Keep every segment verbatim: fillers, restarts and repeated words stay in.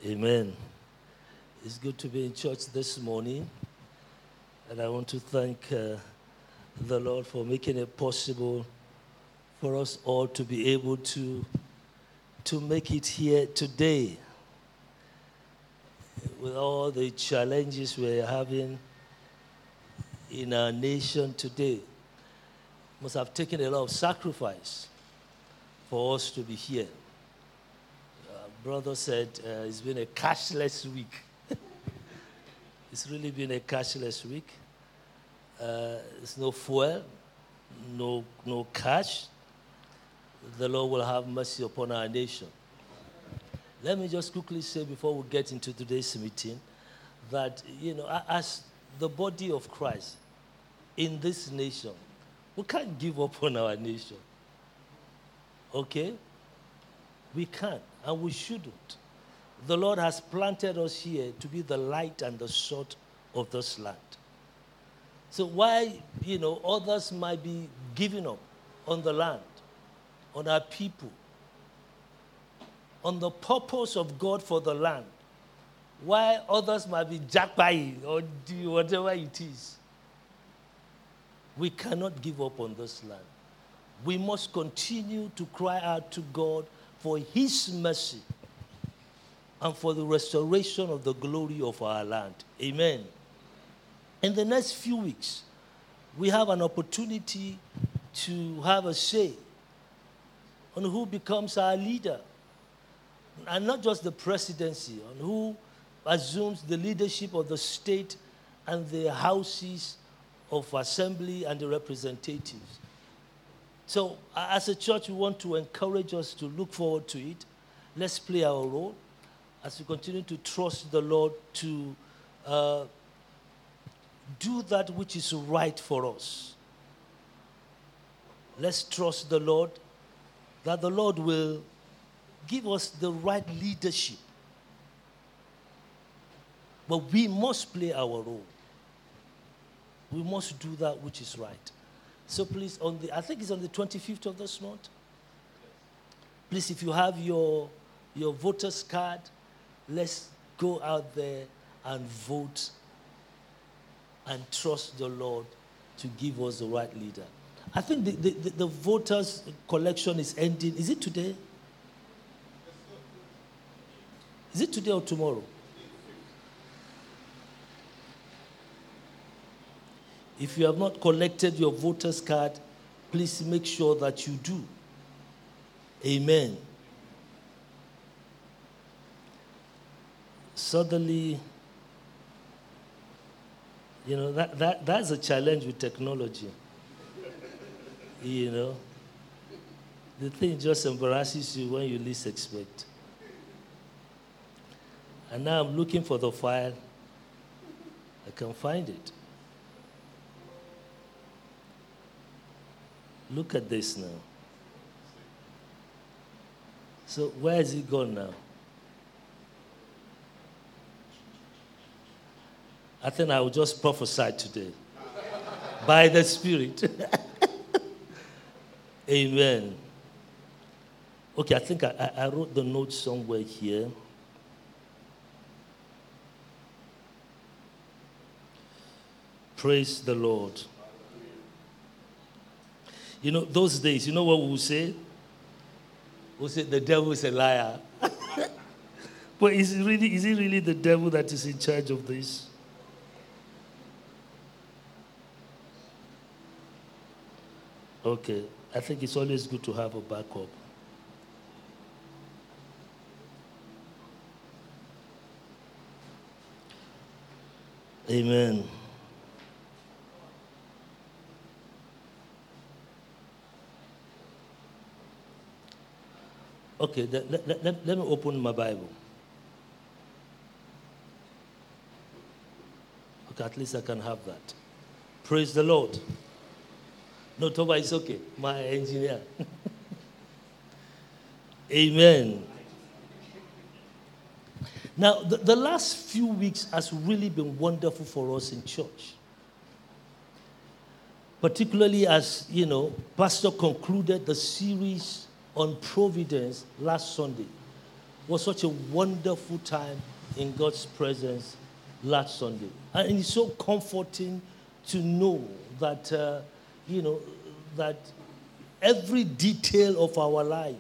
Amen. It's good to be in church this morning, and I want to thank uh, the Lord for making it possible for us all to be able to, to make it here today. With all the challenges we're having in our nation today, must have taken a lot of sacrifice for us to be here. Brother said uh, it's been a cashless week. It's really been a cashless week. Uh, there's no fuel, no, no cash. The Lord will have mercy upon our nation. Let me just quickly say before we get into today's meeting that, you know, as the body of Christ in this nation, we can't give up on our nation. Okay? We can't, and we shouldn't. The Lord has planted us here to be the light and the salt of this land. So why, you know, others might be giving up on the land, on our people, on the purpose of God for the land, why others might be jackpying or do whatever it is, we cannot give up on this land. We must continue to cry out to God for His mercy and for the restoration of the glory of our land. Amen. In the next few weeks, we have an opportunity to have a say on who becomes our leader. And not just the presidency, on who assumes the leadership of the state and the houses of assembly and the representatives. So, as a church, we want to encourage us to look forward to it. Let's play our role as we continue to trust the Lord to uh, do that which is right for us. Let's trust the Lord that the Lord will give us the right leadership. But we must play our role. We must do that which is right. So please, on the I think it's on the twenty-fifth of this month. Please, if you have your, your voter's card, let's go out there and vote and trust the Lord to give us the right leader. I think the, the, the, the voters' collection is ending. Is it today? Is it today or tomorrow? If you have not collected your voter's card, please make sure that you do. Amen. Suddenly, you know, that, that that's a challenge with technology. You know, the thing just embarrasses you when you least expect. And now I'm looking for the file. I can find it. Look at this now. So where is it gone now? I think I will just prophesy today. By the Spirit. Amen. Okay, I think I, I wrote the note somewhere here. Praise the Lord. You know, those days, you know what we will say? We'll say, the devil is a liar. But is it, really, is it really the devil that is in charge of this? Okay, I think it's always good to have a backup. Amen. Okay, let, let, let, let me open my Bible. Okay, at least I can have that. Praise the Lord. No, Toba, it's okay. My engineer. Amen. Now, the, the last few weeks has really been wonderful for us in church. Particularly as, you know, Pastor concluded the series on providence last Sunday. was such a wonderful time in God's presence last Sunday. And it's so comforting to know that, uh, you know, that every detail of our life,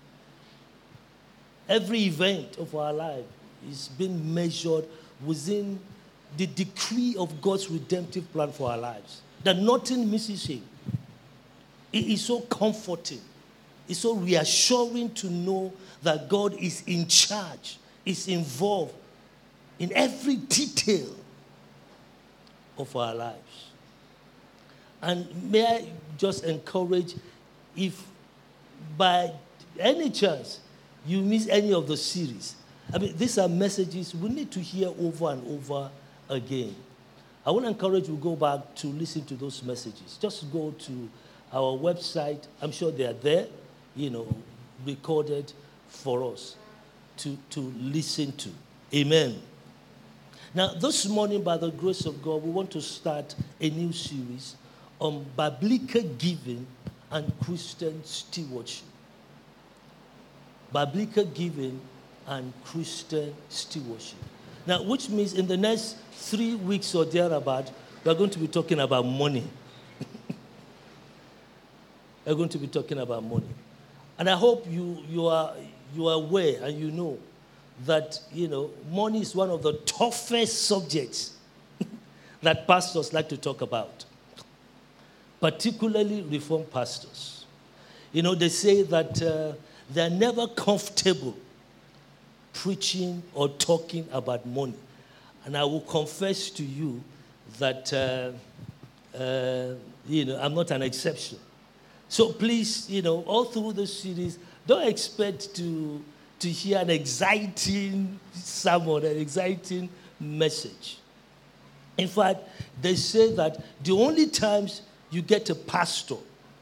every event of our life is being measured within the decree of God's redemptive plan for our lives. That nothing misses him. It is so comforting. It's so reassuring to know that God is in charge, is involved in every detail of our lives. And may I just encourage, if by any chance you miss any of the series, I mean, these are messages we need to hear over and over again. I want to encourage you to go back to listen to those messages. Just go to our website. I'm sure they are there, you know, recorded for us to, to listen to. Amen. Now, this morning, by the grace of God, we want to start a new series on biblical giving and Christian stewardship. Biblical giving and Christian stewardship. Now, which means in the next three weeks or thereabout, we're going to be talking about money. We're going to be talking about money. And I hope you, you, are, you are aware and you know that, you know, money is one of the toughest subjects that pastors like to talk about, particularly Reformed pastors. You know, they say that uh, they're never comfortable preaching or talking about money. And I will confess to you that, uh, uh, you know, I'm not an exception. So please, you know, all through the series, don't expect to, to hear an exciting sermon, an exciting message. In fact, they say that the only times you get a pastor,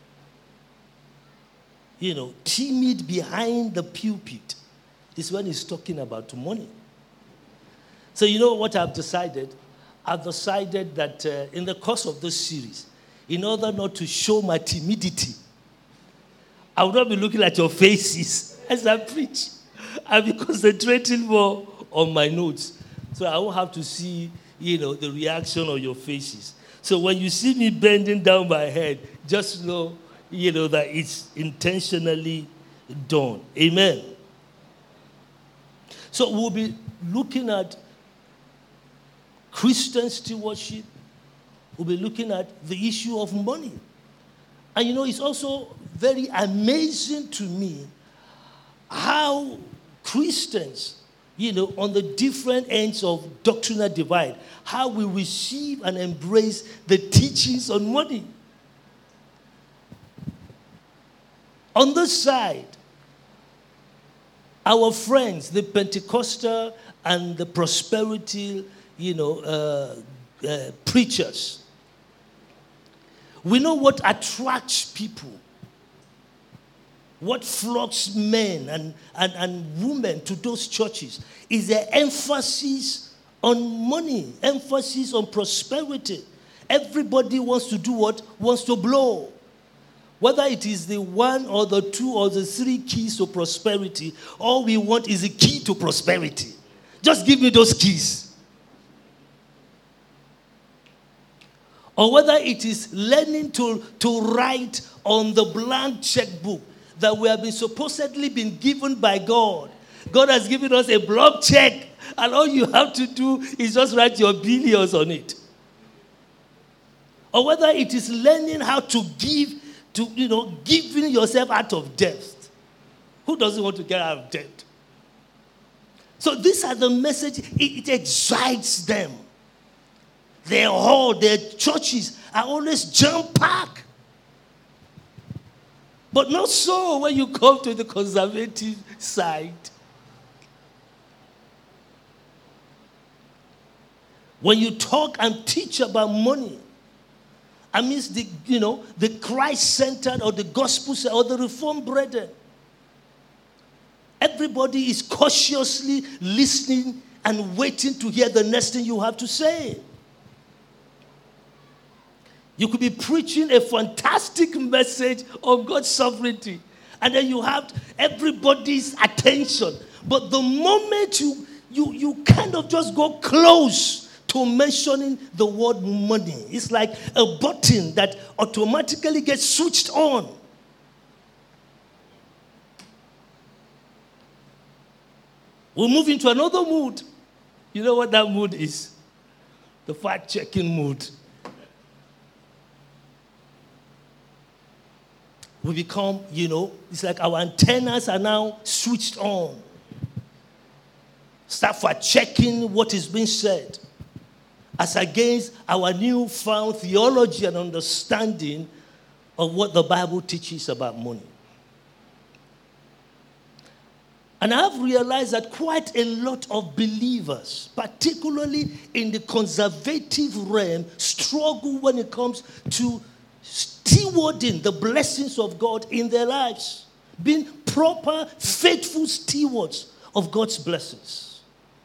you know, timid behind the pulpit is when he's talking about money. So you know what I've decided? I've decided that uh, in the course of this series, in order not to show my timidity, I will not be looking at your faces as I preach. I'll be concentrating more on my notes. So I won't have to see, you know, the reaction on your faces. So when you see me bending down my head, just know, you know, that it's intentionally done. Amen. So we'll be looking at Christian stewardship. We'll be looking at the issue of money. And you know, it's also very amazing to me how Christians, you know, on the different ends of doctrinal divide, how we receive and embrace the teachings on money. On this side, our friends, the Pentecostal and the prosperity, you know, uh, uh, preachers, we know what attracts people, what flocks men and, and, and women to those churches is their emphasis on money, emphasis on prosperity. Everybody wants to do what? Wants to blow. Whether it is the one or the two or the three keys to prosperity, all we want is a key to prosperity. Just give me those keys. Or whether it is learning to, to write on the blank checkbook that we have been supposedly been given by God. God has given us a blank check, and all you have to do is just write your billions on it. Or whether it is learning how to give, to, you know, giving yourself out of debt. Who doesn't want to get out of debt? So these are the message, it, it excites them. Their hall, their churches are always jam-packed. But not so when you come to the conservative side. When you talk and teach about money, I mean, the, you know, the Christ-centered or the gospel or the Reformed brethren, everybody is cautiously listening and waiting to hear the next thing you have to say. You could be preaching a fantastic message of God's sovereignty, and then you have everybody's attention. But the moment you, you, you kind of just go close to mentioning the word money, it's like a button that automatically gets switched on. We'll move into another mood. You know what that mood is? The fact-checking mood. We become, you know, it's like our antennas are now switched on. Start fact-checking what is being said, as against our newfound theology and understanding of what the Bible teaches about money. And I've realized that quite a lot of believers, particularly in the conservative realm, struggle when it comes to stewarding the blessings of God in their lives, being proper, faithful stewards of God's blessings.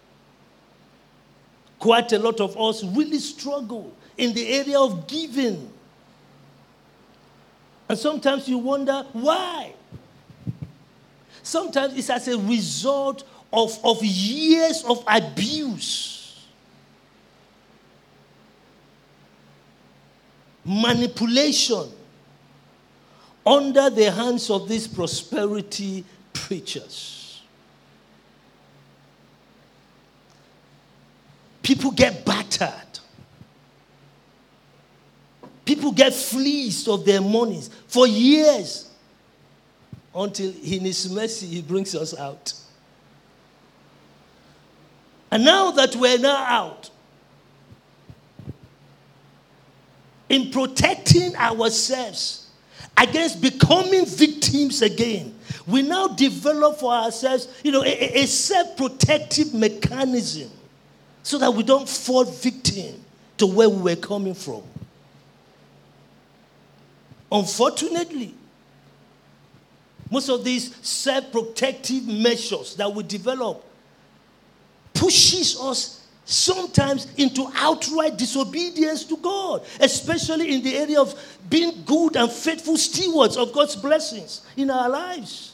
Quite a lot of us really struggle in the area of giving. And sometimes you wonder why. Sometimes it's as a result of, of years of abuse, manipulation under the hands of these prosperity preachers. People get battered. People get fleeced of their monies for years. Until in his mercy, he brings us out. And now that we're now out, in protecting ourselves against becoming victims again, we now develop for ourselves, you know, a, a self-protective mechanism so that we don't fall victim to where we were coming from. Unfortunately, most of these self-protective measures that we develop pushes us sometimes into outright disobedience to God, especially in the area of being good and faithful stewards of God's blessings in our lives.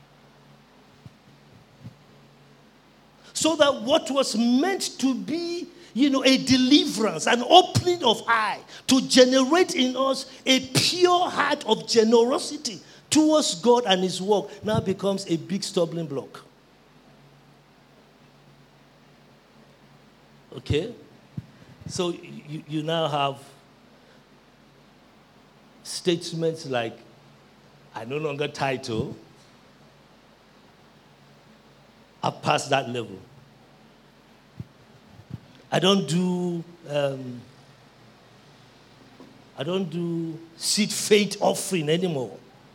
So that what was meant to be, you know, a deliverance, an opening of eye, to generate in us a pure heart of generosity towards God and his work, now becomes a big stumbling block. Okay? So you, you now have statements like, I no longer title. I've passed that level. I don't do um, I don't do seed faith offering anymore.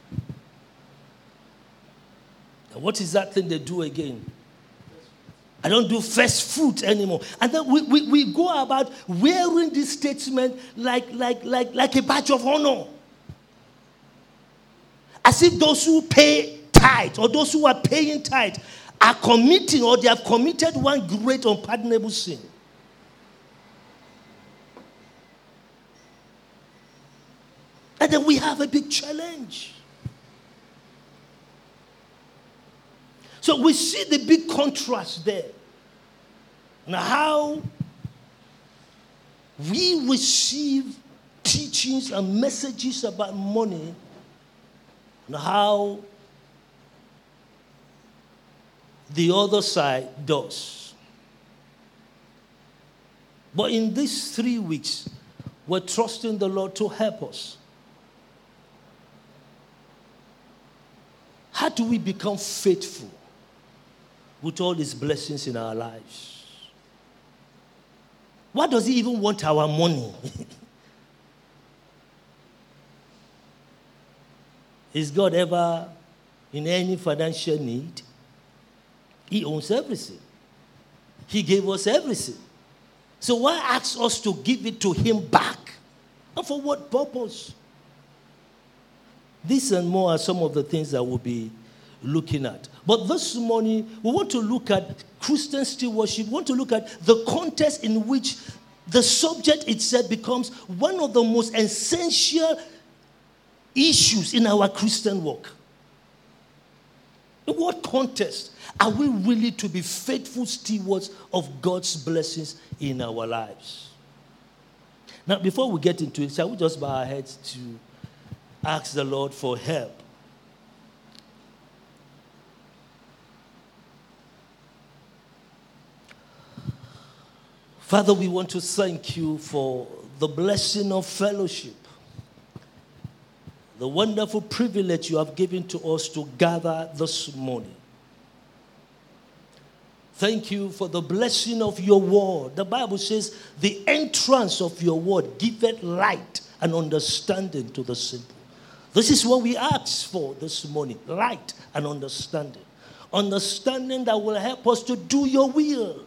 What is that thing they do again? I don't do first fruit anymore. And then we, we, we go about wearing this statement like, like, like, like a badge of honor. As if those who pay tithe or those who are paying tithe are committing or they have committed one great unpardonable sin. And then we have a big challenge. So we see the big contrast there. Now how we receive teachings and messages about money, and how the other side does. But in these three weeks, we're trusting the Lord to help us. How do we become faithful with all his blessings in our lives? Why does he even want our money? Is God ever in any financial need? He owns everything. He gave us everything. So why ask us to give it to him back? And for what purpose? These and more are some of the things that we'll be looking at. But this morning, we want to look at Christian stewardship. We want to look at the context in which the subject itself becomes one of the most essential issues in our Christian walk. In what context are we really to be faithful stewards of God's blessings in our lives? Now, before we get into it, shall we just bow our heads to ask the Lord for help? Father, we want to thank you for the blessing of fellowship, the wonderful privilege you have given to us to gather this morning. Thank you for the blessing of your word. The Bible says, the entrance of your word giveth light and understanding to the simple. This is what we ask for this morning, light and understanding. Understanding that will help us to do your will,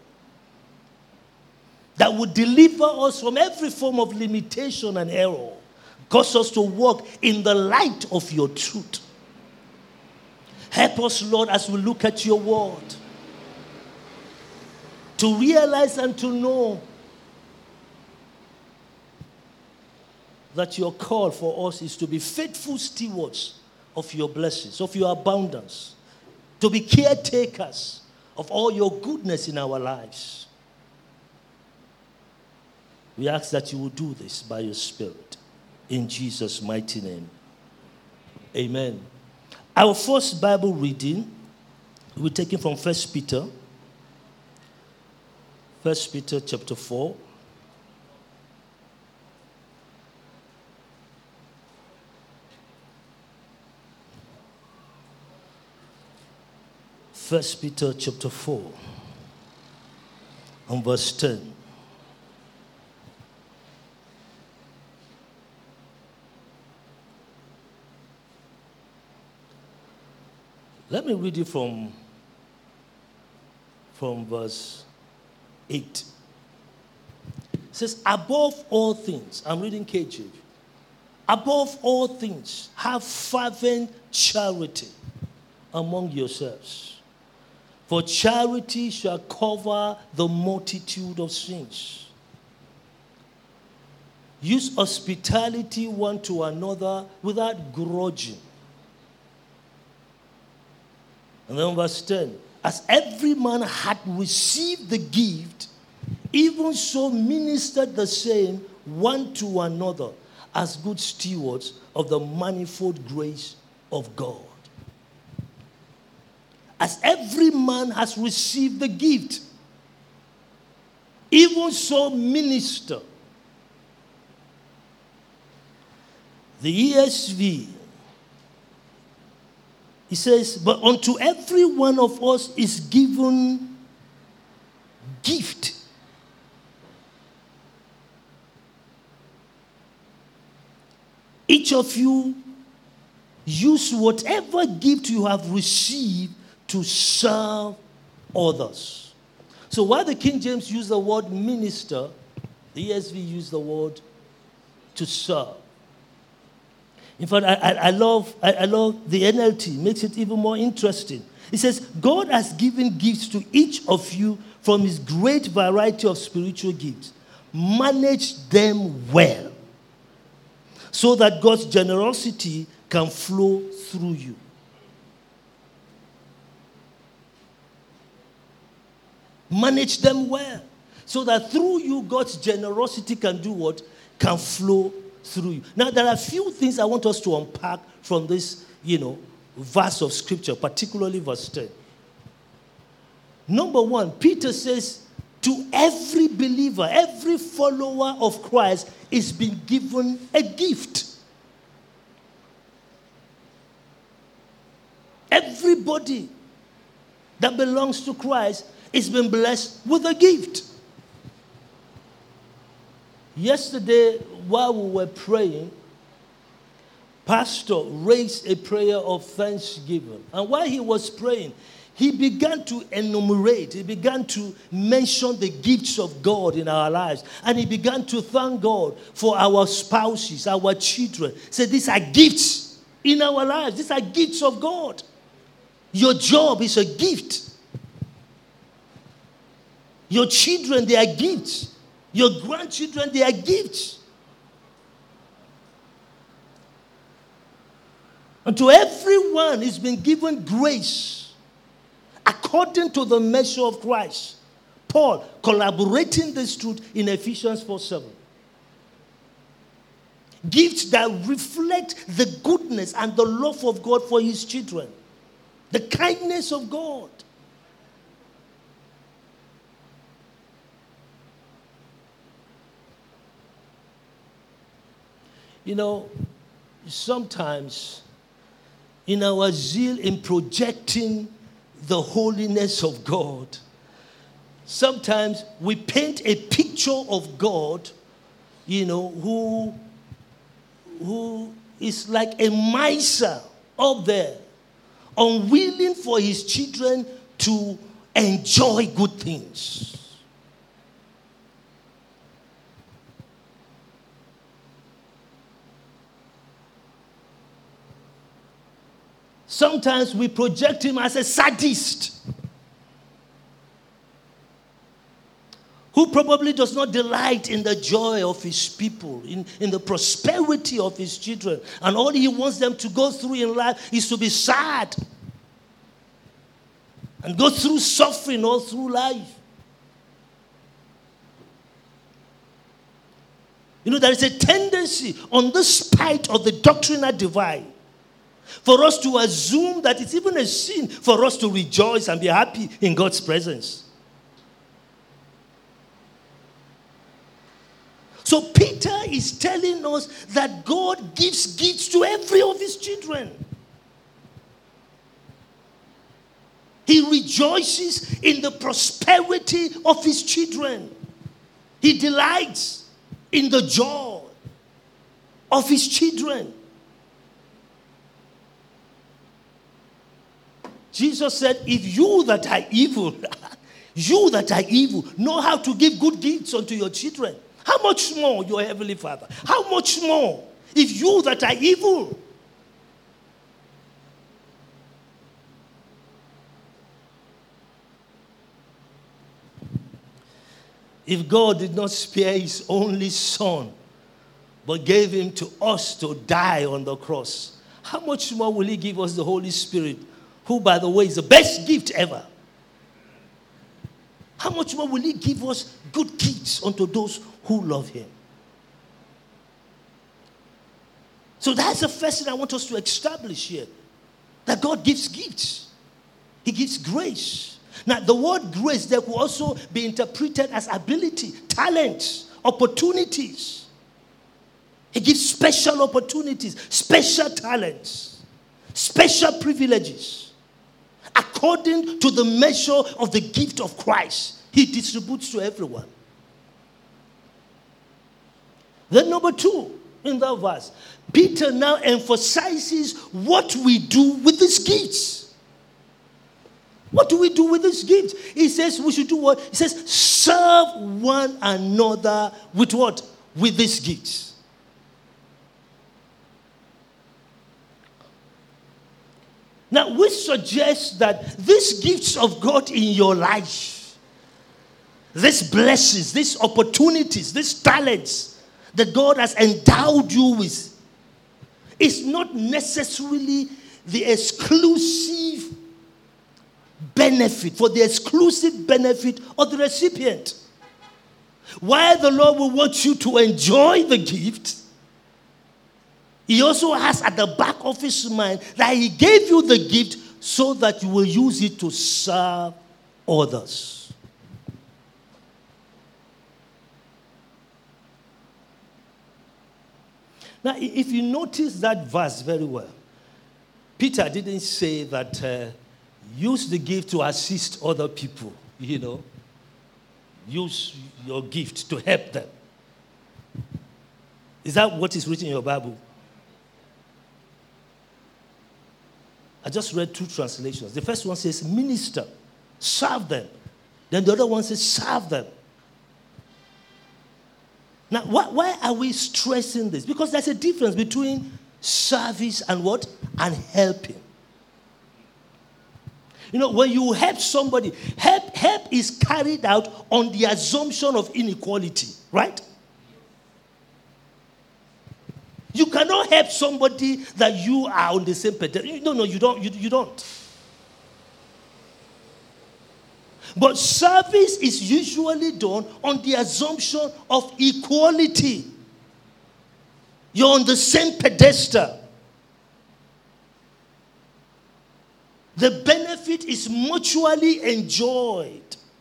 that will deliver us from every form of limitation and error, cause us to walk in the light of your truth. Help us, Lord, as we look at your word, to realize and to know that your call for us is to be faithful stewards of your blessings, of your abundance, to be caretakers of all your goodness in our lives. We ask that you will do this by your Spirit. In Jesus' mighty name. Amen. Our first Bible reading will be taken from First Peter. First Peter chapter four. First Peter chapter four and verse ten. Let me read it from, from verse eight. It says, above all things, I'm reading K J V. Above all things, have fervent charity among yourselves. For charity shall cover the multitude of sins. Use hospitality one to another without grudging. And then verse ten, as every man had received the gift, even so ministered the same one to another as good stewards of the manifold grace of God. As every man has received the gift, even so minister. The E S V, he says, but unto every one of us is given gift. Each of you use whatever gift you have received to serve others. So while the King James used the word minister, the E S V used the word to serve. In fact, I, I, I love I, I love the N L T, makes it even more interesting. It says, God has given gifts to each of you from his great variety of spiritual gifts. Manage them well, so that God's generosity can flow through you. Manage them well, so that through you, God's generosity can do what? Can flow through you. Now, there are a few things I want us to unpack from this, you know, verse of Scripture, particularly verse ten. Number one, Peter says, to every believer, every follower of Christ is being given a gift. Everybody that belongs to Christ is being blessed with a gift. Yesterday, while we were praying, Pastor raised a prayer of thanksgiving. And while he was praying, he began to enumerate, he began to mention the gifts of God in our lives. And he began to thank God for our spouses, our children. He said, these are gifts in our lives. These are gifts of God. Your job is a gift. Your children, they are gifts. Your grandchildren, they are gifts. And to everyone, it's been given grace according to the measure of Christ. Paul collaborating this truth in Ephesians four seven. Gifts that reflect the goodness and the love of God for his children. The kindness of God. You know, sometimes in our zeal in projecting the holiness of God, sometimes we paint a picture of God, you know, who, who is like a miser up there, unwilling for his children to enjoy good things. Sometimes we project him as a sadist who probably does not delight in the joy of his people, in, in the prosperity of his children. And all he wants them to go through in life is to be sad and go through suffering all through life. You know, there is a tendency on the spite of the doctrinal divide for us to assume that it's even a sin for us to rejoice and be happy in God's presence. So Peter is telling us that God gives gifts to every of his children. He rejoices in the prosperity of his children. He delights in the joy of his children. Jesus said, if you that are evil, you that are evil, know how to give good gifts unto your children, how much more your heavenly Father? How much more if you that are evil? If God did not spare his only son, but gave him to us to die on the cross, how much more will he give us the Holy Spirit, who, by the way, is the best gift ever? How much more will he give us good gifts unto those who love him? So that's the first thing I want us to establish here. That God gives gifts. He gives grace. Now, the word grace there could also be interpreted as ability, talents, opportunities. He gives special opportunities, special talents, special privileges. According to the measure of the gift of Christ, he distributes to everyone. Then number two, in that verse, Peter now emphasizes what we do with these gifts. What do we do with these gifts? He says we should do what? He says serve one another with what? With these gifts. Now, which suggests that these gifts of God in your life, these blessings, these opportunities, these talents that God has endowed you with, is not necessarily the exclusive benefit, for the exclusive benefit of the recipient. While the Lord will want you to enjoy the gift, he also has at the back of his mind that he gave you the gift so that you will use it to serve others. Now, if you notice that verse very well, Peter didn't say that uh, use the gift to assist other people, you know. Use your gift to help them. Is that what is written in your Bible? I just read two translations. The first one says minister, serve them. Then the other one says serve them. Now, why, why are we stressing this? Because there's a difference between service and what? And helping. You know, when you help somebody, help, help is carried out on the assumption of inequality, right? You cannot help somebody that you are on the same pedestal. No, no, you don't. You, you don't. But service is usually done on the assumption of equality. You're on the same pedestal. The benefit is mutually enjoyed.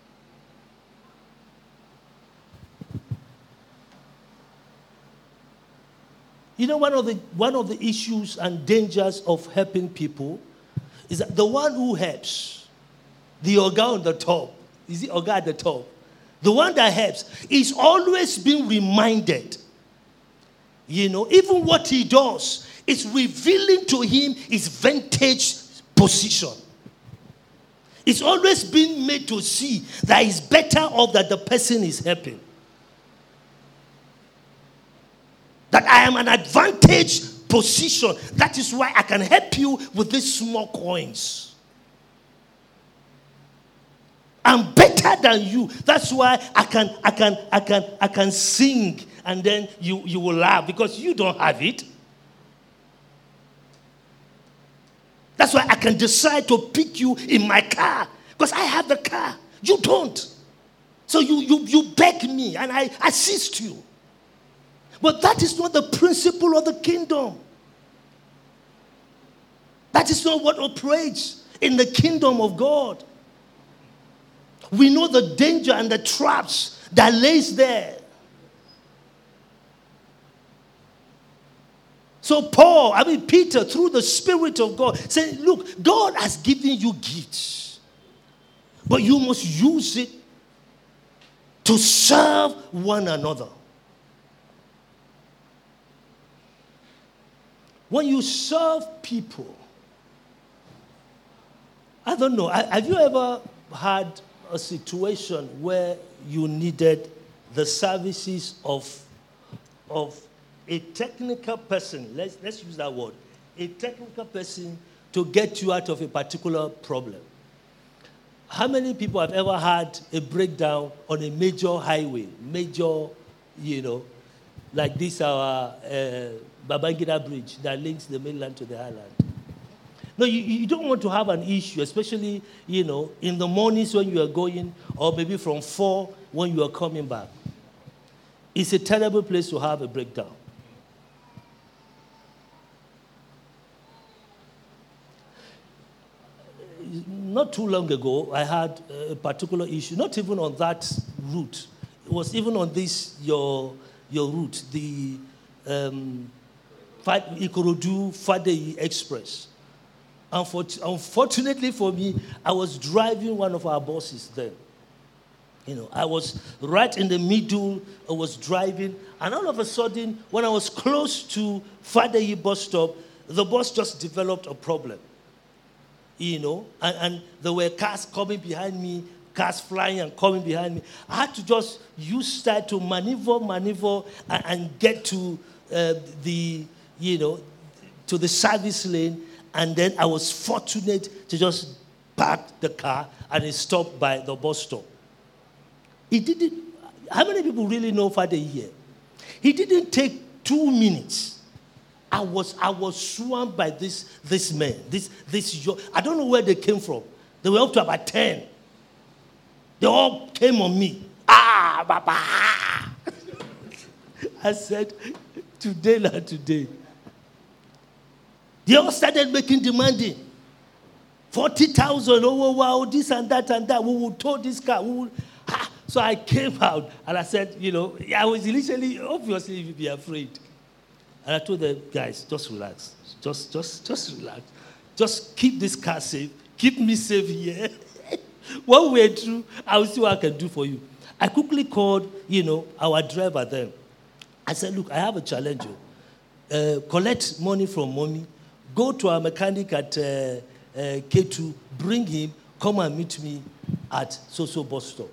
You know, one of the one of the issues and dangers of helping people is that the one who helps, the Oga on the top, is the Oga at the top, the one that helps is always being reminded, you know, even what he does is revealing to him his vantage position. It's always being made to see that it's better off that the person is helping. That I am an advantage position. That is why I can help you with these small coins. I'm better than you. That's why I can, I can, I can, I can sing, and then you, you will laugh because you don't have it. That's why I can decide to pick you in my car because I have the car. You don't. So you, you, you beg me and I assist you. But that is not the principle of the kingdom. That is not what operates in the kingdom of God. We know the danger and the traps that lays there. So Paul, I mean Peter, through the Spirit of God, saying, look, God has given you gifts, but you must use it to serve one another. When you serve people, I don't know, have you ever had a situation where you needed the services of, of a technical person, let's, let's use that word, a technical person to get you out of a particular problem? How many people have ever had a breakdown on a major highway, major, you know, like this our uh, Babangida Bridge that links the mainland to the island? No, you, you don't want to have an issue, especially, you know, in the mornings when you are going, or maybe from four when you are coming back. It's a terrible place to have a breakdown. Not too long ago, I had a particular issue, not even on that route. It was even on this, your, your route, the um, Ikorodu Fadeyi Express. Unfortunately for me, I was driving one of our buses then. You know, I was right in the middle, I was driving, and all of a sudden, when I was close to Fadeyi bus stop, the bus just developed a problem. You know, and, and there were cars coming behind me, cars flying and coming behind me. I had to just use that to maneuver, maneuver, and, and get to uh, the, you know, to the service lane. And then I was fortunate to just park the car and it stopped by the bus stop. He didn't, how many people really know Fadeyi here? He didn't take two minutes. I was I was swamped by this this man. This this I don't know where they came from. They were up to about ten. They all came on me. Ah, Baba. I said, today, not today. They all started making demanding. forty thousand, oh, wow, this and that and that. We will tow this car. We will, ah. So I came out and I said, you know, I was initially, obviously, you'd be afraid. And I told them, guys, just relax. Just, just, just relax. Just keep this car safe. Keep me safe here. When we're through, I will see what I can do for you. I quickly called, you know, our driver then. I said, look, I have a challenge. Uh, collect money from mommy. Go to our mechanic at uh, uh, K two. Bring him. Come and meet me at so-so bus stop.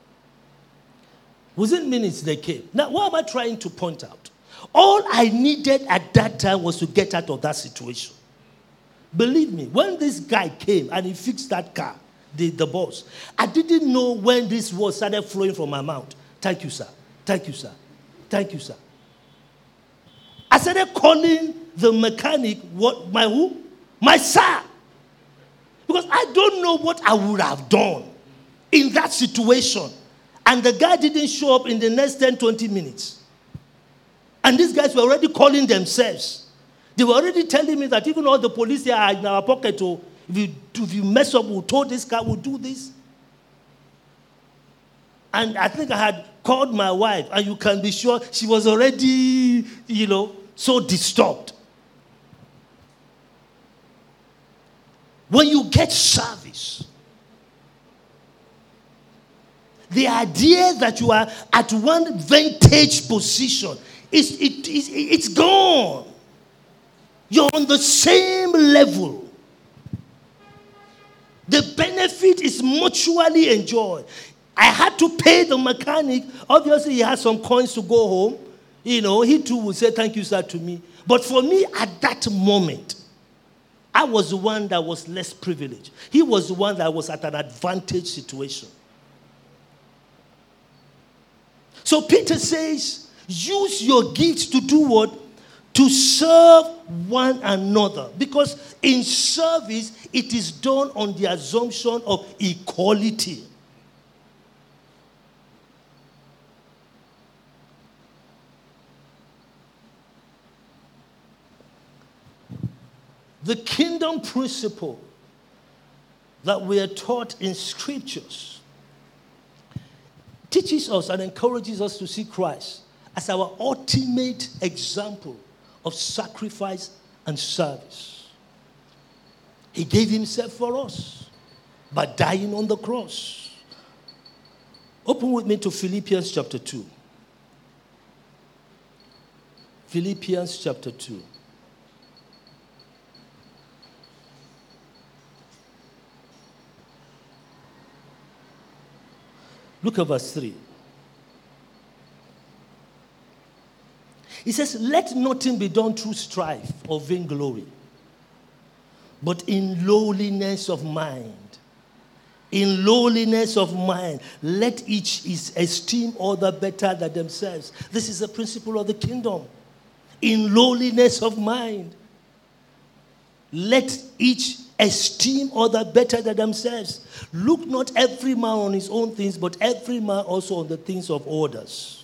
Within minutes, they came. Now, what am I trying to point out? All I needed at that time was to get out of that situation. Believe me, when this guy came and he fixed that car, the, the boss, I didn't know when this word started flowing from my mouth. Thank you, sir. Thank you, sir. Thank you, sir. I started calling the mechanic, what, my who? My sir. Because I don't know what I would have done in that situation. And the guy didn't show up in the next ten, twenty minutes. And these guys were already calling themselves. They were already telling me that even all the police here are in our pocket. Oh, if you, if you mess up, we'll tow this car, we'll do this. And I think I had called my wife, and you can be sure she was already, you know, so disturbed. When you get service, the idea that you are at one vantage position, is it, it, it's gone. You're on the same level. The benefit is mutually enjoyed. I had to pay the mechanic. Obviously, he had some coins to go home. You know, he too would say, thank you, sir, to me. But for me, at that moment, I was the one that was less privileged. He was the one that was at an advantage situation. So Peter says, use your gifts to do what? To serve one another. Because in service, it is done on the assumption of equality. The kingdom principle that we are taught in scriptures teaches us and encourages us to see Christ as our ultimate example of sacrifice and service. He gave himself for us by dying on the cross. Open with me to Philippians chapter two. Philippians chapter two. Look at verse three. It says, let nothing be done through strife or vainglory, but in lowliness of mind. In lowliness of mind, let each esteem other better than themselves. This is the principle of the kingdom. In lowliness of mind, let each esteem other better than themselves. Look not every man on his own things, but every man also on the things of others.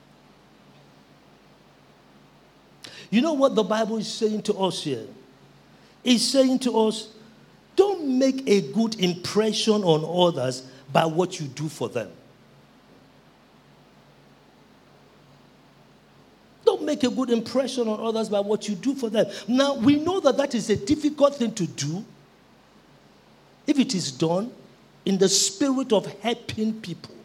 You know what the Bible is saying to us here? It's saying to us, don't make a good impression on others by what you do for them. Don't make a good impression on others by what you do for them. Now, we know that that is a difficult thing to do if it is done in the spirit of helping people.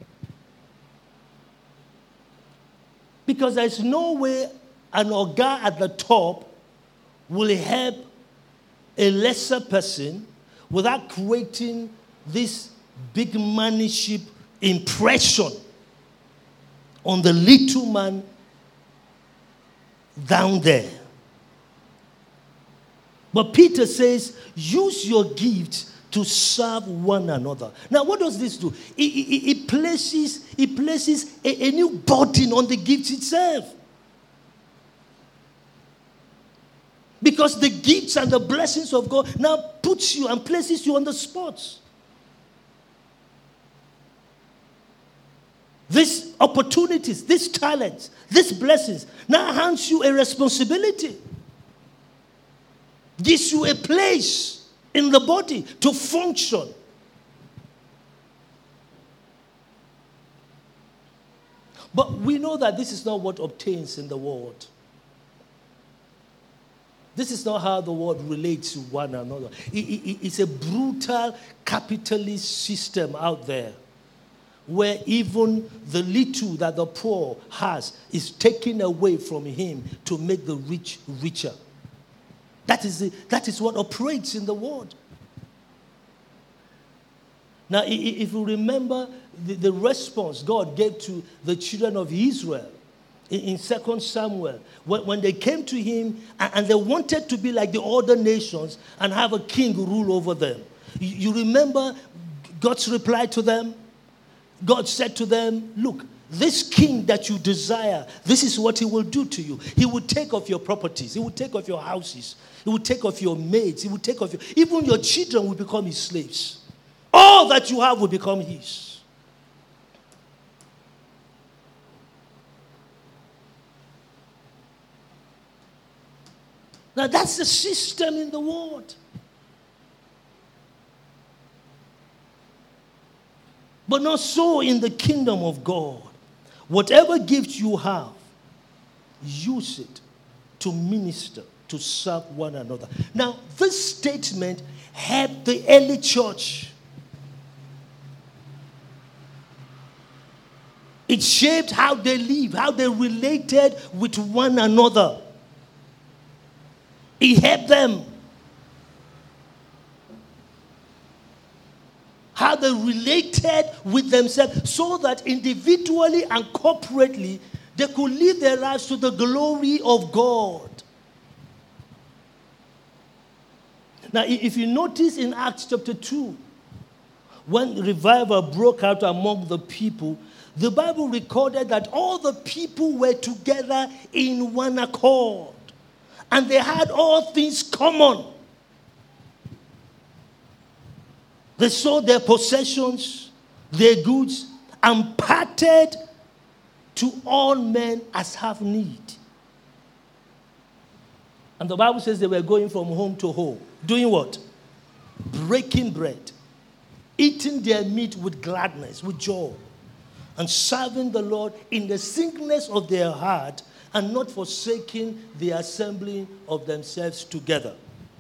Because there's no way an oga at the top will help a lesser person without creating this big manship impression on the little man down there. But Peter says, use your gifts to serve one another. Now, what does this do? It, it, it places, it places a, a new burden on the gift itself. Because the gifts and the blessings of God now puts you and places you on the spot. These opportunities, these talents, these blessings now hands you a responsibility. Gives you a place in the body to function. But we know that this is not what obtains in the world. This is not how the world relates to one another. It, it, it's a brutal capitalist system out there where even the little that the poor has is taken away from him to make the rich richer. That is, the, that is what operates in the world. Now, if you remember the, the response God gave to the children of Israel in, in Second Samuel, when, when they came to him and, and they wanted to be like the other nations and have a king rule over them. You, you remember God's reply to them? God said to them, look, this king that you desire, this is what he will do to you. He will take off your properties. He will take off your houses. He will take off your maids. He will take off your... Even your children will become his slaves. All that you have will become his. Now that's the system in the world. But not so in the kingdom of God. Whatever gift you have, use it to minister, to serve one another. Now, this statement helped the early church. It shaped how they lived, how they related with one another. It helped them. How they related with themselves so that individually and corporately they could live their lives to the glory of God. Now, if you notice in Acts chapter two, when revival broke out among the people, the Bible recorded that all the people were together in one accord. And they had all things common. They sold their possessions, their goods, and parted to all men as have need. And the Bible says they were going from home to home. Doing what? Breaking bread. Eating their meat with gladness, with joy. And serving the Lord in the singleness of their heart, and not forsaking the assembling of themselves together.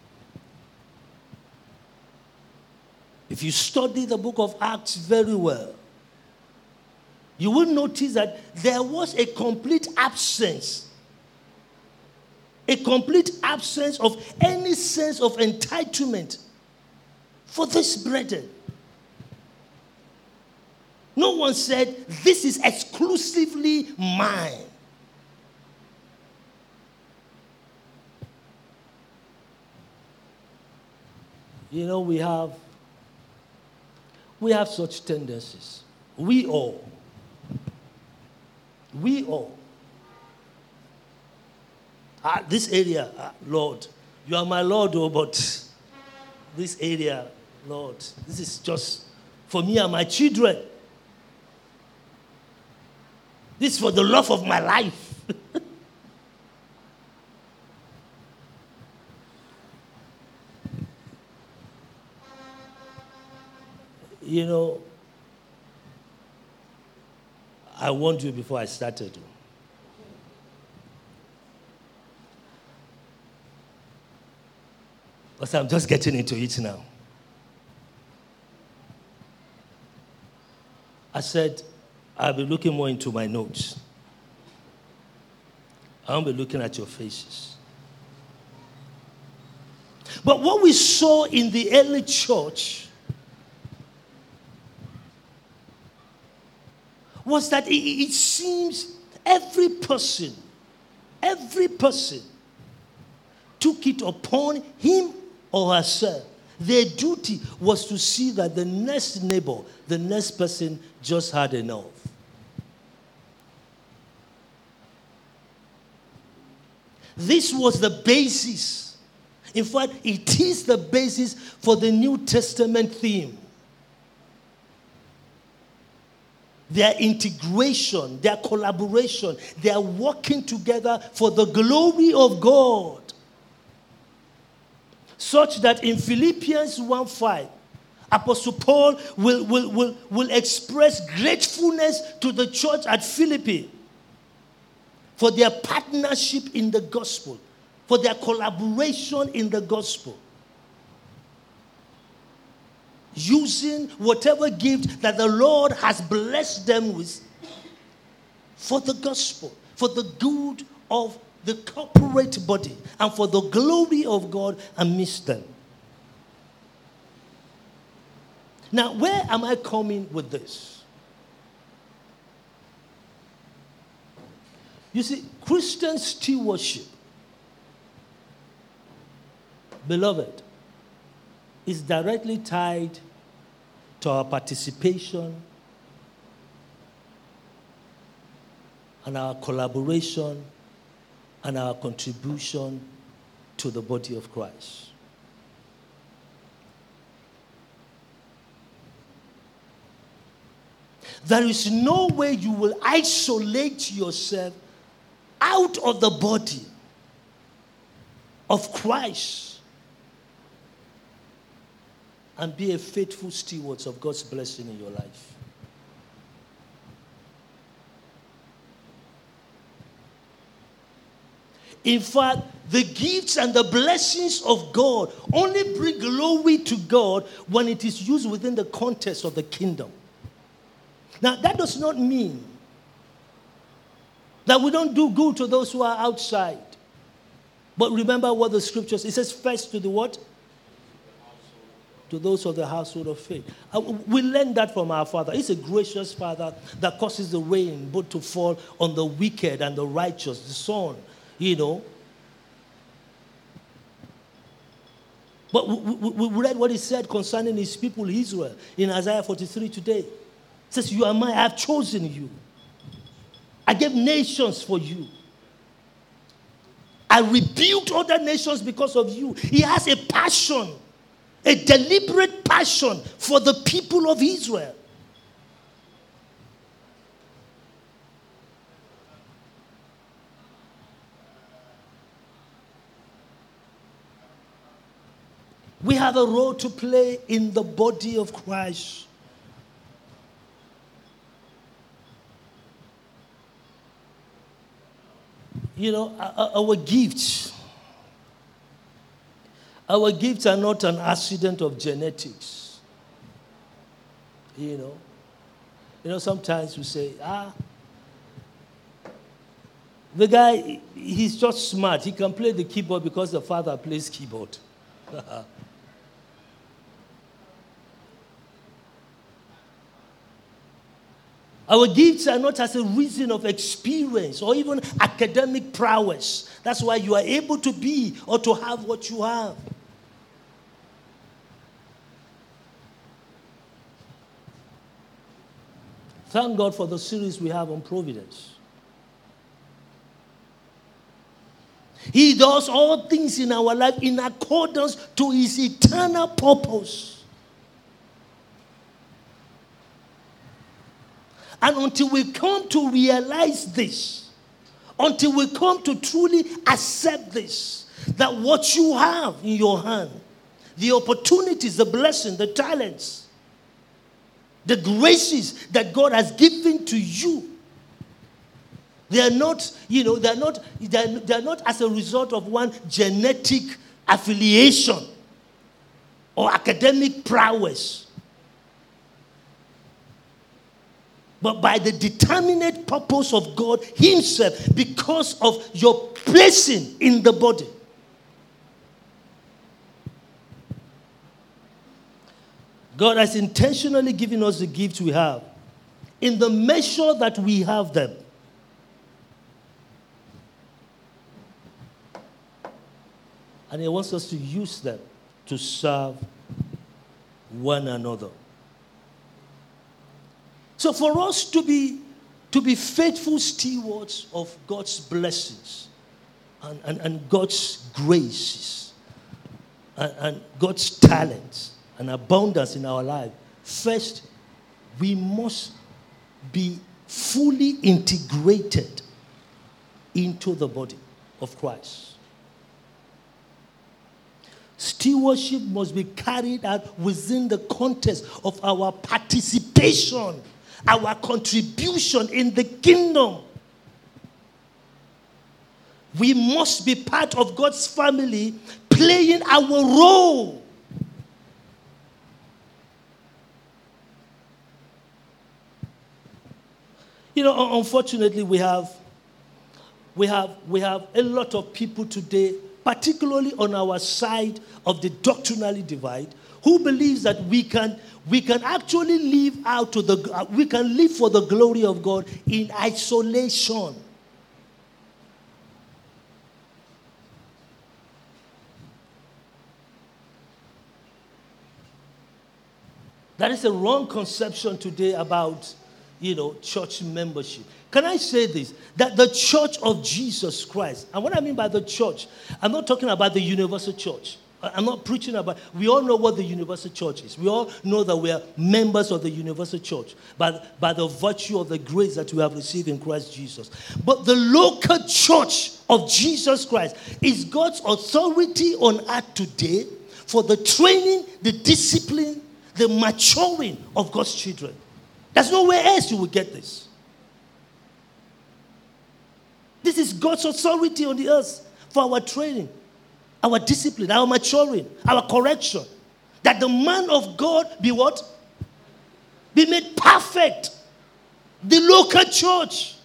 If you study the book of Acts very well, you will notice that there was a complete absence, a complete absence of any sense of entitlement for this brethren. No one said, this is exclusively mine. You know, we have we have such tendencies. We all. We all. Ah, this area, ah, Lord, you are my Lord, oh, but this area, Lord, this is just for me and my children. This is for the love of my life. You know, I warned you before I started. Because I'm just getting into it now. I said, I'll be looking more into my notes. I won't be looking at your faces. But what we saw in the early church was that it, it seems every person, every person took it upon him or herself. Their duty was to see that the next neighbor, the next person just had enough. This was the basis. In fact, it is the basis for the New Testament theme. Their integration, their collaboration, their working together for the glory of God. Such that in Philippians one five, Apostle Paul will, will, will, will express gratefulness to the church at Philippi for their partnership in the gospel, for their collaboration in the gospel. Using whatever gift that the Lord has blessed them with for the gospel, for the good of the corporate body, and for the glory of God amidst them. Now, where am I coming with this? You see, Christian stewardship, beloved, is directly tied to our participation and our collaboration and our contribution to the body of Christ. There is no way you will isolate yourself out of the body of Christ and be a faithful steward of God's blessing in your life. In fact, the gifts and the blessings of God only bring glory to God when it is used within the context of the kingdom. Now, that does not mean that we don't do good to those who are outside. But remember what the scriptures, it says first to the what? To those of the household of faith. Uh, we learned that from our Father. He's a gracious Father that causes the rain both to fall on the wicked and the righteous, the sun. You know. But we, we, we read what he said concerning his people Israel in Isaiah forty-three today. It says, you are mine, I have chosen you. I gave nations for you. I rebuked other nations because of you. He has a passion, a deliberate passion for the people of Israel. We have a role to play in the body of Christ. You know, our gifts, our gifts are not an accident of genetics. You know, you know, sometimes we say, ah, the guy, he's just smart. He can play the keyboard because the father plays keyboard. Our gifts are not as a reason of experience or even academic prowess. That's why you are able to be or to have what you have. Thank God for the series we have on Providence. He does all things in our life in accordance to his eternal purpose. And until we come to realize this, until we come to truly accept this, that what you have in your hand, the opportunities, the blessing, the talents, the graces that God has given to you, they are not, you know, they are not, they are, they are not as a result of one genetic affiliation or academic prowess, but by the determinate purpose of God himself, because of your placing in the body. God has intentionally given us the gifts we have in the measure that we have them. And he wants us to use them to serve one another. So for us to be, to be faithful stewards of God's blessings and, and, and God's graces and, and God's talents and abundance in our life, first, we must be fully integrated into the body of Christ. Stewardship must be carried out within the context of our participation, our contribution in the kingdom. We must be part of God's family, playing our role. You know, unfortunately, we have, we have, we have a lot of people today, particularly on our side of the doctrinally divide, who believes that we can we can actually live out to the uh, we can live for the glory of God in isolation. That is a wrong conception today about, you know, church membership. Can I say this? That the church of Jesus Christ, and what I mean by the church, I'm not talking about the universal church. I'm not preaching about, we all know what the universal church is. We all know that we are members of the universal church by, by the virtue of the grace that we have received in Christ Jesus. But the local church of Jesus Christ is God's authority on earth today for the training, the discipline, the maturing of God's children. There's nowhere else you will get this. This is God's authority on the earth for our training, our discipline, our maturing, our correction. That the man of God be what? Be made perfect. The local church.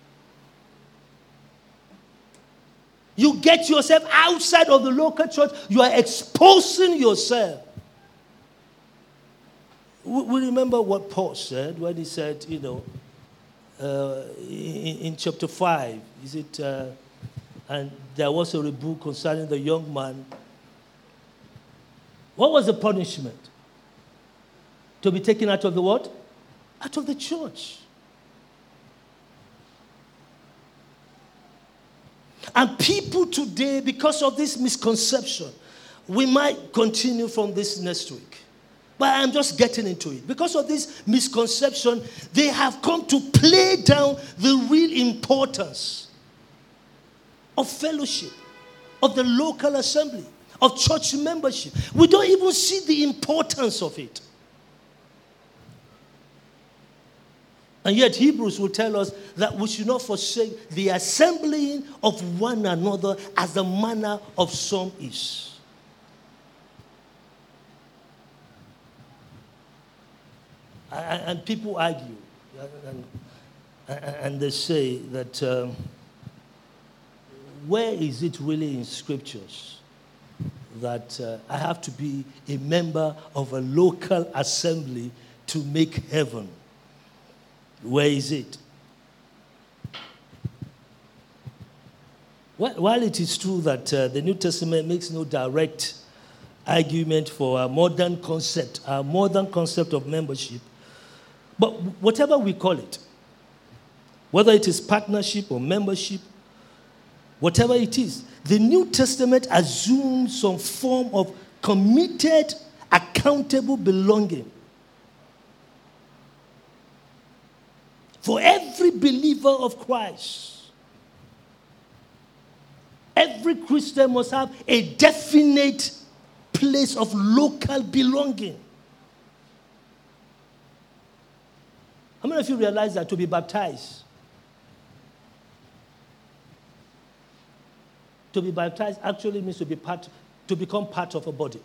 You get yourself outside of the local church, you are exposing yourself. We remember what Paul said when he said, you know, uh, in, in chapter five, is it, uh, and there was a rebuke concerning the young man. What was the punishment? To be taken out of the what? Out of the church. And people today, because of this misconception, we might continue from this next week. But I'm just getting into it. Because of this misconception, they have come to play down the real importance of fellowship, of the local assembly, of church membership. We don't even see the importance of it. And yet Hebrews will tell us that we should not forsake the assembling of one another as the manner of some is. And people argue, and, and they say that um, where is it really in scriptures that uh, I have to be a member of a local assembly to make heaven? Where is it? While it is true that uh, the New Testament makes no direct argument for a modern concept, a modern concept of membership, but whatever we call it, whether it is partnership or membership, whatever it is, the New Testament assumes some form of committed, accountable belonging. For every believer of Christ, every Christian must have a definite place of local belonging. How many of you realize that to be baptized, to be baptized actually means to be part, to become part of a body?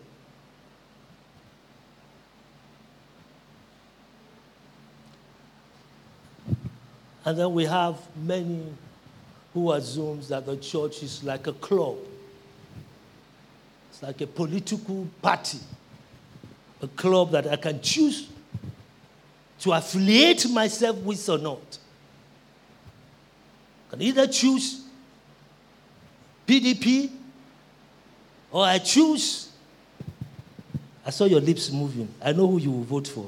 And then we have many who assumes that the church is like a club. It's like a political party. A club that I can choose to affiliate myself with or not. I can either choose P D P or I choose. I saw your lips moving. I know who you will vote for.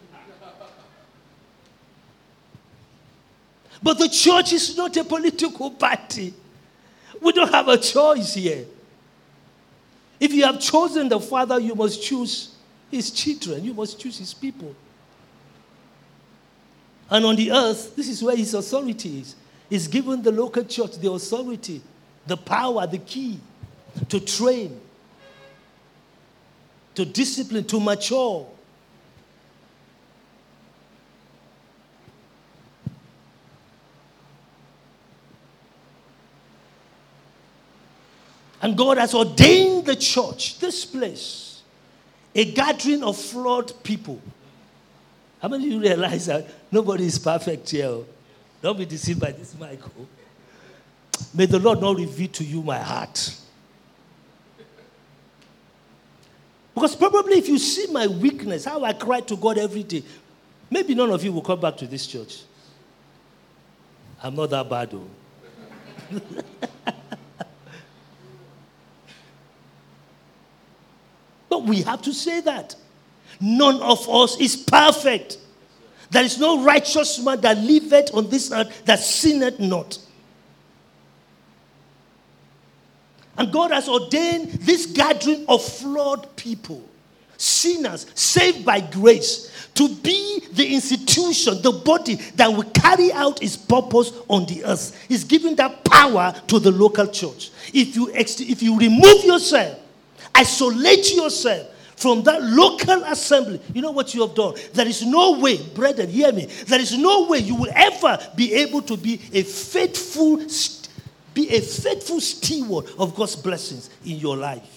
But the church is not a political party. We don't have a choice here. If you have chosen the Father, you must choose his children. You must choose his people. And on the earth, this is where his authority is. He's given the local church the authority, the power, the key to train, to discipline, to mature. And God has ordained the church, this place, a gathering of flawed people. How many of you realize that nobody is perfect here? Don't be deceived by this, Michael. May the Lord not reveal to you my heart. Because probably if you see my weakness, how I cry to God every day, maybe none of you will come back to this church. I'm not that bad, though. But we have to say that. None of us is perfect. There is no righteous man that liveth on this earth that sinneth not. And God has ordained this gathering of flawed people, sinners saved by grace, to be the institution, the body that will carry out its purpose on the earth. He's giving that power to the local church. If you, ex- if you remove yourself, isolate yourself from that local assembly, you know what you have done? There is no way, brethren, hear me, there is no way you will ever be able to be a faithful, be a faithful steward of God's blessings in your life.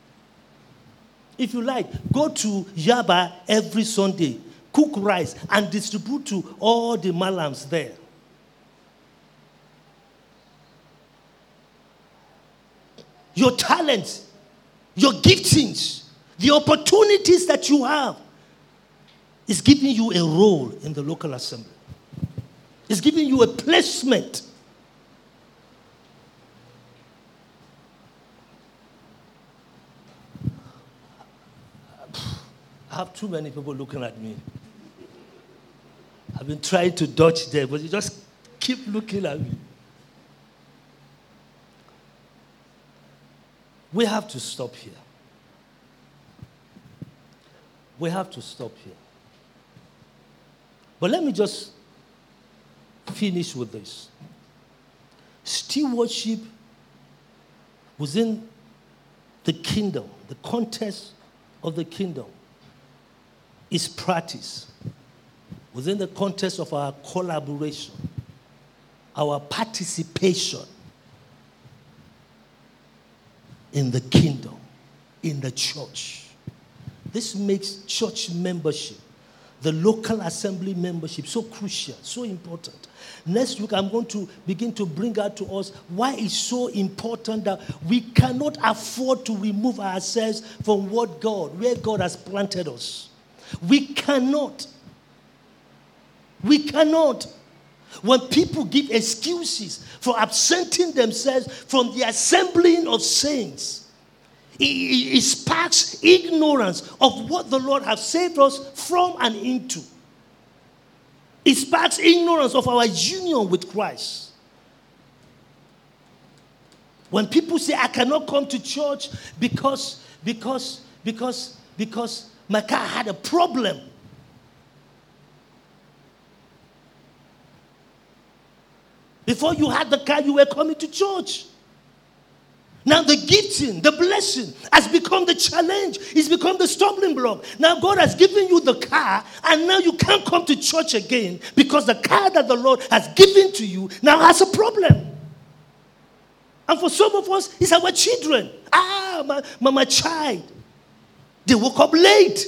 If you like, go to Yaba every Sunday, cook rice, and distribute to all the malams there. Your talents, your giftings, the opportunities that you have is giving you a role in the local assembly. It's giving you a placement. I have too many people looking at me. I've been trying to dodge them, but you just keep looking at me. We have to stop here. We have to stop here. But let me just finish with this. Stewardship within the kingdom, the context of the kingdom, is practice within the context of our collaboration, our participation in the kingdom, in the church. This makes church membership, the local assembly membership, so crucial, so important. Next week, I'm going to begin to bring out to us why it's so important that we cannot afford to remove ourselves from what God, where God has planted us. We cannot. We cannot. When people give excuses for absenting themselves from the assembling of saints, it, it, it sparks ignorance of what the Lord has saved us from and into. It sparks ignorance of our union with Christ. When people say, I cannot come to church because, because, because, because, my car had a problem. Before you had the car, you were coming to church. Now the gifting, the blessing has become the challenge. It's become the stumbling block. Now God has given you the car, and now you can't come to church again because the car that the Lord has given to you now has a problem. And for some of us, it's our children. Ah, my, my, my child. They woke up late.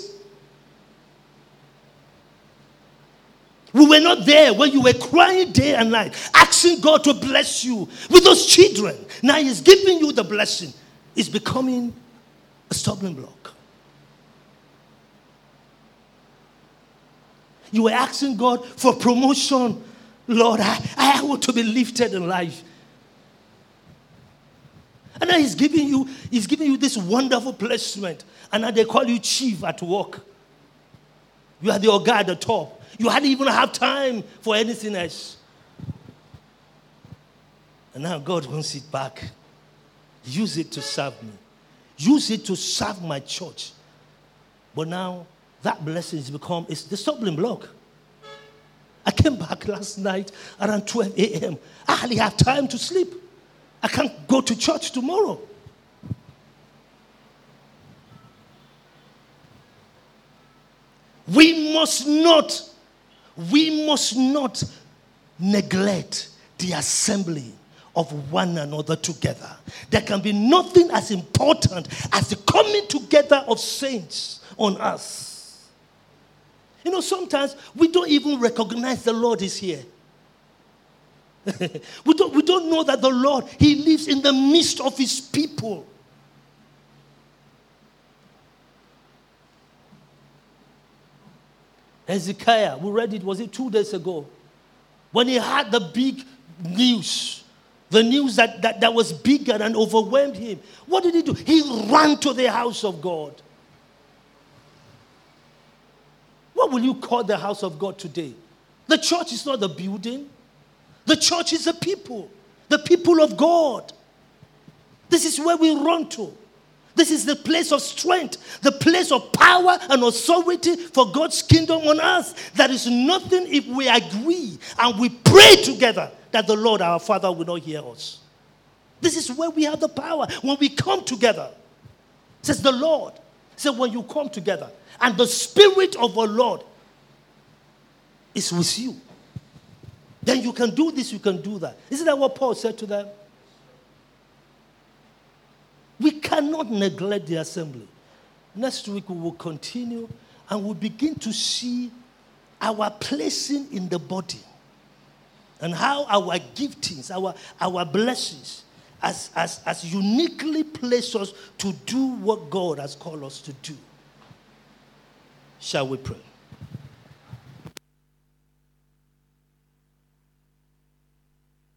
We were not there when you were crying day and night, asking God to bless you with those children. Now He's giving you the blessing. It's becoming a stumbling block. You were asking God for promotion. Lord, I, I want to be lifted in life. And now He's giving you, He's giving you this wonderful placement. And now they call you chief at work. You are the guy at the top. You hadn't even have time for anything else. And now God wants it back. Use it to serve me. Use it to serve my church. But now that blessing has become, it's the stumbling block. I came back last night around twelve a.m. I hardly have time to sleep. I can't go to church tomorrow. We must not, we must not neglect the assembly of one another together. There can be nothing as important as the coming together of saints on us. You know, sometimes we don't even recognize the Lord is here. we, don't, we don't know that the Lord, He lives in the midst of His people. Hezekiah, we read it, was it two days ago? When he had the big news, the news that, that, that was bigger and overwhelmed him, what did he do? He ran to the house of God. What will you call the house of God today? The church is not the building. The church is the people. The people of God. This is where we run to. This is the place of strength, the place of power and authority for God's kingdom on earth. There is nothing if we agree and we pray together that the Lord our Father will not hear us. This is where we have the power. When we come together, says the Lord. Says when you come together and the Spirit of the Lord is with you, then you can do this, you can do that. Isn't that what Paul said to them? We cannot neglect the assembly. Next week we will continue and we'll begin to see our placing in the body and how our giftings, our, our blessings as, as, as uniquely place us to do what God has called us to do. Shall we pray?